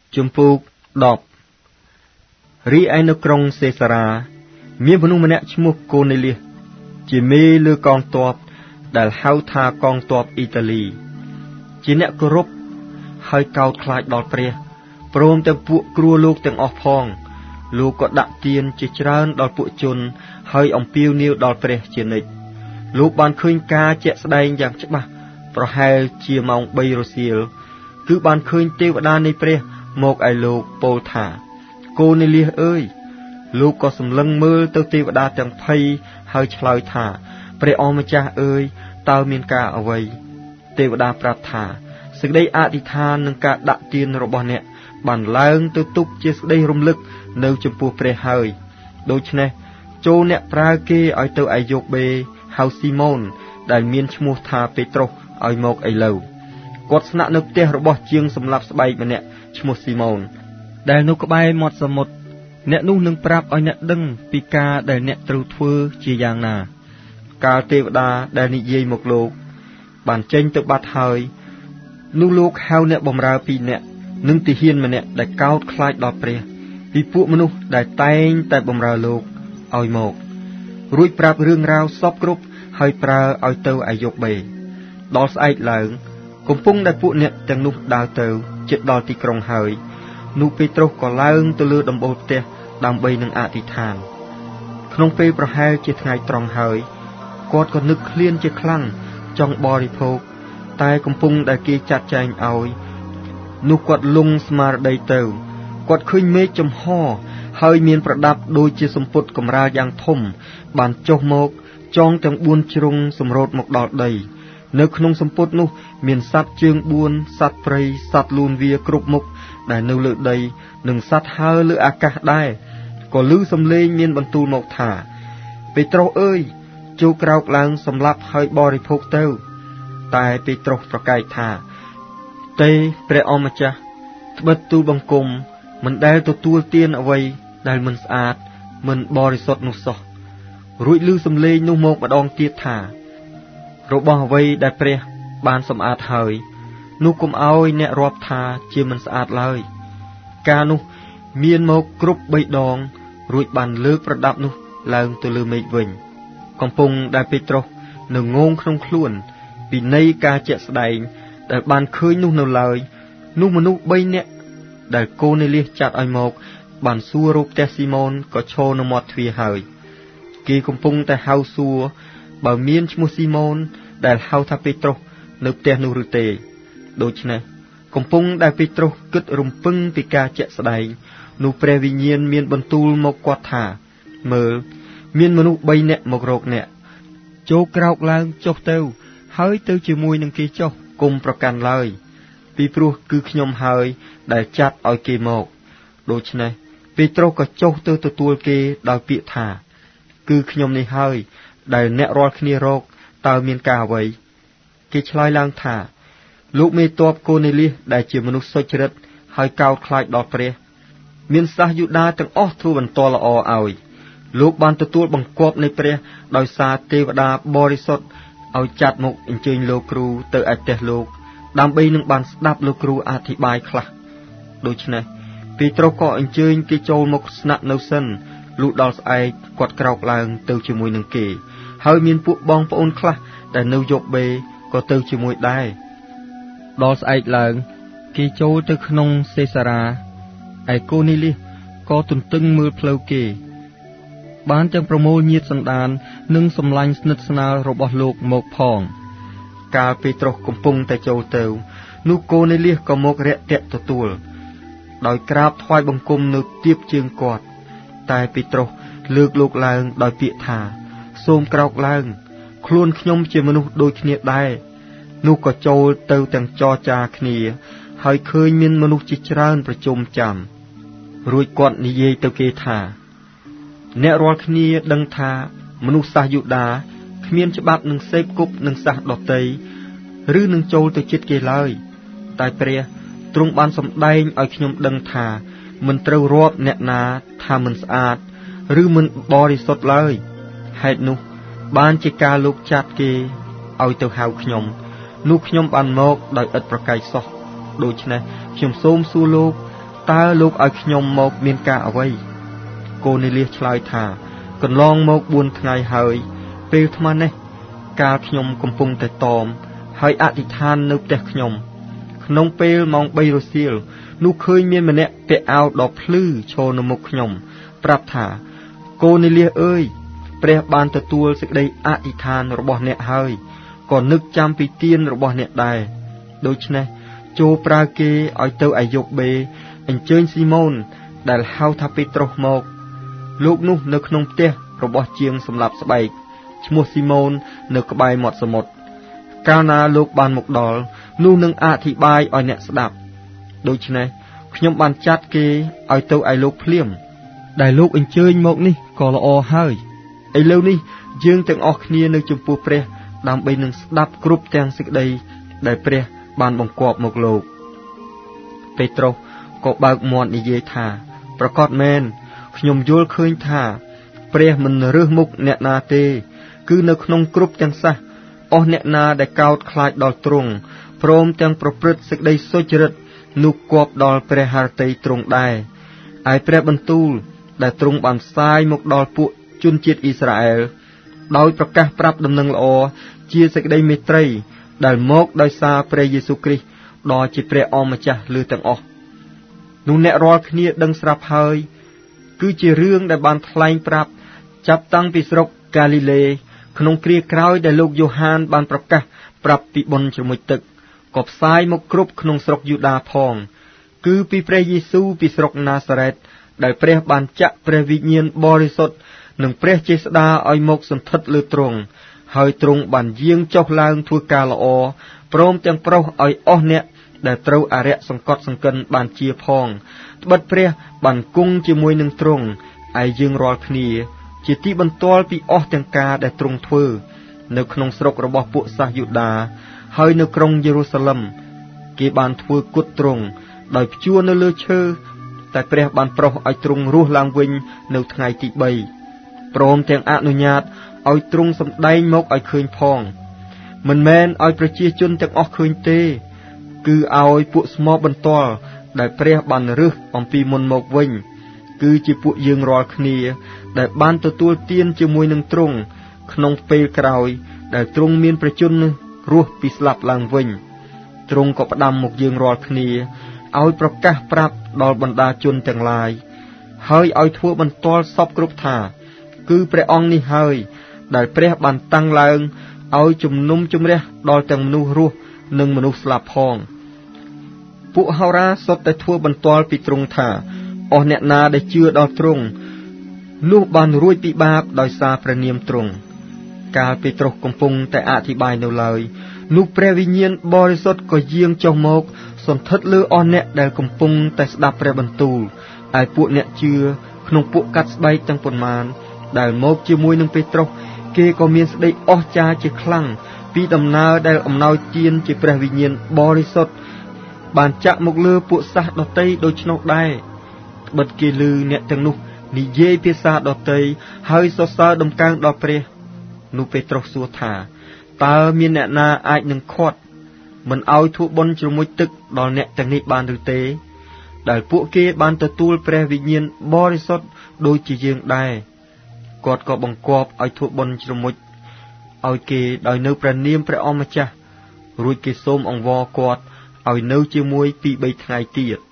ជំពូក10រីឯនៅក្រុងសេសារ៉ាមានមនុស្សម្នាក់ឈ្មោះកូនេលៀសជាមេលើកងទ័ពដែលហៅថាកងទ័ពអ៊ីតាលីជាអ្នកគោរពហើយកោតខ្លាចដល់ព្រះព្រមទាំងពួកគ្រួលោកទាំងអស់ផងលោកក៏ដាក់ទានជាច្រើនដល់ពួកជនហើយអំពាវនាវដល់ព្រះជានិច្ចលោកបានឃើញការជាក់ស្ដែងយ៉ាងច្បាស់ប្រហែលជាម៉ោង3រសៀលគឺបានឃើញទេវតានៃព្រះមកឲ្យលោកពោលថាកូនេលៀសអើយលោកក៏សម្លឹងមើលទៅទេវតាទាំងភ័យហើយឆ្លើយថាព្រះអម្ចាស់អើយតើមានការអ្វីទេវតាប្រាប់ថាសេចក្តីអធិដ្ឋាននឹងការដាក់ទានរបស់អ្នកបានឡើងទៅទុកជាសេចក្តីរំលឹកនៅចំពោះព្រះហើយដូច្នេះចូលអ្នកប្រើគេឲ្យទៅឯយោបេហៅស៊ីម៉ូនដែលមានឈ្មោះថាពេត្រុសឲ្យមកឥឡូវគាត់ស្នាក់នៅផ្ទះរបស់ជាងសម្លាប់ស្បែកម្នាក់ឈ្មោះស៊ីម៉ូនដែលនៅក្បែរមាត់សមុទ្រអ្នកនោះនឹងប្រាប់ឲ្យអ្នកដឹងពីការដែលអ្នកត្រូវធ្វើជាយ៉ាងណាកាលទេវតាដែលនិយាយមកលោកបានចេញទៅបាត់ហើយនោះលោកហៅអ្នកបម្រើ2នាក់និងទាហានម្នាក់ដែលកោតខ្លាចដល់ព្រះពីពួកមនុស្សដែលតែងតែបម្រើលោកឲ្យមករួចប្រាប់រឿងរ៉ាវសពគ្រប់ហើយប្រើឲ្យទៅឯយោបេដល់ស្អែកឡើងកំពុងដែលពួកអ្នកទាំងនោះដើរទៅជិតដល់ទីក្រុងហើយនោះពេត្រុសក៏ឡើងទៅលើដំបូលផ្ទះដើម្បីនឹងអធិដ្ឋានក្នុងពេលប្រហែលជាថ្ងៃត្រង់ហើយគាត់ក៏នឹកឃ្លានជាខ្លាំងចង់បរិភោគតែកំពុងដែលគេចាត់ចែងឲ្យនោះគាត់លង់ស្មារតីទៅគាត់ឃើញមេឃចំហហើយមានប្រដាប់ដូចជាសម្ពុតកម្រាលយ៉ាងធំបានចុះមកចងទាំង4ជ្រុងសម្រូតមកដល់ដីនៅក្នុងសម្ពុតនោះមានសត្វជើង4សត្វព្រៃសត្វលូនវាគ្រប់មុខដែលនៅលើដីនិងសត្វហើរលើអាកាសដែរក៏ឮសំឡេងមានបន្ទូលមកថាពេត្រុសអើយចូលក្រោកឡើងសម្លាប់ហើយបរិភោគទៅតែពេត្រុសប្រកែកថាទេព្រះអម្ចាស់ត្បិតទូលបង្គំមិនដែលទទួលទានអ្វីដែលមិនស្អាតមិនបរិសុទ្ធនោះសោះរួចឮសំឡេងនោះមកម្ដងទៀតថារបស់អ្វីដែលព្រះបានសម្អាតហើយនោះកុំឲ្យអ្នករាប់ថាជាមិនស្អាតឡើយការនោះមានមកគ្រប់3ដងរួចបានលើកប្រដាប់នោះឡើងទៅលើមេឃវិញកំពុងដែលពេត្រុសនៅងងក្នុងខ្លួនពីនៃការជាក់ស្ដែងដែលបានឃើញនោះនៅឡើយនោះមនុស្ស3នាក់ដែលកូនេលៀសចាត់ឲ្យមកបានសួររកផ្ទះស៊ីម៉ូនក៏ឈរនៅមាត់ទ្វារហើយគេកំពុងតែហៅសួរបើមានឈ្មោះស៊ីម៉ូនដែលហៅថាពេត្រុសនៅផ្ទះនោះឬទេដូច្នេះកំពុងដែលពេត្រុសគិតរំពឹងពីការជាក់ស្ដែងនោះព្រះវិញ្ញាណមានបន្ទូលមកគាត់ថាមើលមានមនុស្ស3នាក់មករកអ្នកចូលក្រោកឡើងចុះទៅហើយទៅជាមួយនឹងគេចុះគុំប្រកាន់ឡើយពីព្រោះគឺខ្ញុំហើយដែលចាត់ឲ្យគេមកដូច្នេះពេត្រុសក៏ចុះទៅទទួលគេដោយពាក្យថាគឺខ្ញុំនេះហើយដែលអ្នករាល់គ្នារកតើមានការអ្វីគេឆ្លើយឡើងថាលោកមេទ័ពកូនេលៀសដែលជាមនុស្សសុចរិតហើយកោតខ្លាចដល់ព្រះមានសាសយូដាទាំងអស់ធ្វើបន្ទាល់ល្អឲ្យលោកបានទទួលបង្គាប់នៃព្រះដោយសារទេវតាបរិសុទ្ធឲ្យចាត់មកអញ្ជើញលោកគ្រូទៅឯផ្ទះលោកដើម្បីនឹងបានស្ដាប់លោកគ្រូអធិប្បាយខ្លះដូច្នេះពេត្រុសក៏អញ្ជើញគេចូលមកស្នាក់នៅសិនលុះដល់ស្អែកគាត់ក្រោកឡើងទៅជាមួយនឹងគេហើយមានពួកបងប្អូនខ្លះដែលនៅយោបេក៏ទៅជាមួយដែរដល់ស្អែកឡើងគេចូលទៅក្នុងសេសារ៉ាឯកូនេលៀសក៏ទន្ទឹងមើលផ្លូវគេបានទាំងប្រមូលញាតិសន្តាននិងសម្លាញ់ស្និទ្ធស្នាលរបស់លោកមកផងកាលពេត្រុសកំពុងតែចូលទៅនោះកូនេលៀសក៏មករាក់ទាក់ទទួលដោយក្រាបថ្វាយបង្គំនៅទៀបជើងគាត់តែពេត្រុសលើកលោកឡើងដោយពាក្យថាសូមក្រោកឡើងខ្លួនខ្ញុំជាមនុស្សដូចគ្នាដែរនោះក៏ចូលទៅទាំងចរចាគ្នាហើយឃើញមានមនុស្សជាច្រើនប្រជុំចាំរួចគាត់និយាយទៅគេថាអ្នករាល់គ្នាដឹងថាមនុស្សសាសយូដាគ្មានច្បាប់នឹងសេពគប់នឹងសាសដតីឬនឹងចូលទៅជិតគេឡើយតែព្រះទ្រង់បានសម្ដែងឲ្យខ្ញុំដឹងថាមិនត្រូវរាប់អ្នកណាថាមិនស្អាតឬមិនបរិសុទ្ធឡើយហេតុនោះបានជាការលោកចាត់គេឲ្យទៅហៅខ្ញុំនោះខ្ញុំបានមកដោយឥតប្រកែកសោះដូច្នេះខ្ញុំសូមសួរលោកតើលោកឲ្យខ្ញុំមកមានការអ្វីកូនេលៀសឆ្លើយថាកន្លងមក4ថ្ងៃហើយពេលថ្មនេះកាលខ្ញុំកំពុងតែតមហើយអធិដ្ឋាននៅផ្ទះខ្ញុំក្នុងពេលម៉ោង3រសៀលនោះឃើញមានម្នាក់ពាក់អាវដ៏ភ្លឺឈរនៅមុខខ្ញុំប្រាប់ថាកូនេលៀសអើយព្រះបានទទួលសេចក្តីអធិដ្ឋានរបស់អ្នកហើយក៏នឹកចាំពីទានរបស់អ្នកដែរដូច្នេះចូលប្រើគេឲ្យទៅអាយ៉ុបបេអញ្ជើញស៊ីម៉ូនដែលហៅថាពេត្រុសមកលោកនោះនៅក្នុងផ្ទះរបស់ជាងសម្លាប់ស្បែកឈ្មោះស៊ីម៉ូននៅក្បែរមាត់សមុទ្រកាលណាលោកបានមកដល់នោះនឹងអធិប្បាយឲ្យអ្នកស្ដាប់ដូច្នេះខ្ញុំបានចាត់គេឲ្យទៅឲ្យលោកភ្លាមដែលលោកអញ្ជើញមកនេះក៏ល្អហើយឥឡូវនេះយើងទាំងអស់គ្នានៅចំពោះព្រះដើម្បីនឹងស្ដាប់គ្រប់ទាំងសេចក្តីដែលព្រះបានបង្គាប់មកលោកពេត្រុសក៏បើកមាត់និយាយថាប្រកាសមែនខ្ញុំយល់ឃើញថាព្រះមិនរើសមុខអ្នកណាទេគឺនៅក្នុងគ្រប់ទាំងសះអស់អ្នកណាដែលកោតខ្លាចដល់ទ្រង់ព្រមទាំងប្រព្រឹត្តសេចក្តីសុចរិតនោះគប់ដល់ព្រះハរតីទ្រង់ដែរឯព្រះបន្ទូលដែលទ្រង់បានផ្សាយមកដល់ពួកជនជាតិអ៊ីស្រាអែលដោយប្រកាសប្រាប់ដំណឹងល្អជាសេចក្តីមេត្រីដែលមកដោយសារព្រះយេស៊ូវគ្រីស្ទដ៏ជាព្រះអម្ចាស់លើទាំងអស់នោះអ្នករាល់គ្នាដឹងស្រាប់ហើយគឺជារឿងដែលបានថ្លែងប្រាប់ចាប់តាំងពីស្រុកកាលីលេក្នុងគ្រាក្រោយដែលលោកយ៉ូហានបានប្រកាសប្រាប់ពីបុណ្យជ្រមុជទឹកក៏ផ្សាយមកគ្រប់ក្នុងស្រុកយូដាផងគឺពីព្រះយេស៊ូវពីស្រុកណាសារ៉េតដែលព្រះបានចាក់ព្រះវិញ្ញាណបរិសុទ្ធនិងព្រះចេស្តាឲ្យមកសន្ធិដ្ឋលើទ្រង់ហើយទ្រង់បានយាងចុះឡើងធ្វើការល្អព្រមទាំងប្រោសឲ្យអស់អ្នកដែលត្រូវអរិយសង្កត់សង្កិនបានជាផងត្បិតព្រះបានគង់ជាមួយនឹងទ្រង់ឯយើងរាល់គ្នាជាទីបន្ទាល់ពីអស់ទាំងការដែលទ្រង់ធ្វើនៅក្នុងស្រុករបស់ពួកសាសយូដាហើយនៅក្រុងយេរូសាឡិមគេបានធ្វើគុតទ្រង់ដោយព្យួរនៅលើឈើតែព្រះបានប្រោសឲ្យទ្រង់រស់ឡើងវិញនៅថ្ងៃទី3ព្រមទាំងអនុញ្ញាតឲ្យទ្រង់សម្ដែងមកឲ្យឃើញផងមិនមែនឲ្យប្រជាជនទាំងអស់ឃើញទេគឺឲ្យពួកស្មោបន្ទាល់ដែលព្រះបានរើសអំពីមុនមកវិញគឺជាពួកយើងរាល់គ្នាដែលបានទទួលទានជាមួយនឹងទ្រង់ក្នុងពេលក្រោយដែលទ្រង់មានប្រជញ្ញរស់ពីស្លាប់ឡើងវិញទ្រង់ក៏ផ្ដាំមកយើងរាល់គ្នាឲ្យប្រកាសប្រាប់ដល់បណ្ដាជនទាំងឡាយហើយឲ្យធ្វើបន្ទាល់សពគ្រប់ថាគឺព្រះអង្គនេះហើយដែលព្រះបានតាំងឡើងឲ្យជំនុំជម្រះដល់ទាំងមនុស្សរស់និងមនុស្សស្លាប់ផងពួកហោរាសុទ្ធតែធ្វើបន្ទាល់ពីទ្រង់ថាអស់អ្នកណាដែលជឿដល់ទ្រង់នោះបានរួចពីបាបដោយសារព្រះនាមទ្រង់កាលពេត្រុសកំពុងតែអធិប្បាយនៅឡើយនោះព្រះវិញ្ញាណបរិសុទ្ធក៏យាងចុះមកសន្ធិដ្ឋលើអស់អ្នកដែលកំពុងតែស្ដាប់ព្រះបន្ទូលឯពួកអ្នកជឿក្នុងពួកកាត់ស្បែកទាំងប៉ុន្មានដែលមកជាមួយនឹងពេត្រុសគេក៏មានស្ដីអស្ចារ្យជាខ្លាំងពីដំណើរដែលអំណោយទានជាព្រះវិញ្ញាណបរិសុទ្ធបានចាក់មកលើពួកសាសដតីដូច្នោះដែរត្បិតគេឮអ្នកទាំងនោះនិយាយភាសាដតីហើយសរសើរដំកើងដល់ព្រះនោះពេត្រុសសួរថាតើមានអ្នកណាអាចនឹងខាត់មិនឲ្យធ្វើបុណ្យជ្រមុជទឹកដល់អ្នកទាំងនេះបានឬទេដែលពួកគេបានទទួលព្រះវិញ្ញាណបរិសុទ្ធដូចជាយើងដែរគាត់ក៏បង្គាប់ឲ្យធ្វើបុណ្យជ្រមុជឲ្យគេដោយនៅព្រះនាមព្រះអម្ចាស់រួចគេសូមអង្វរគាត់ឲ្យនៅជាមួយ2-3ថ្ងៃទៀត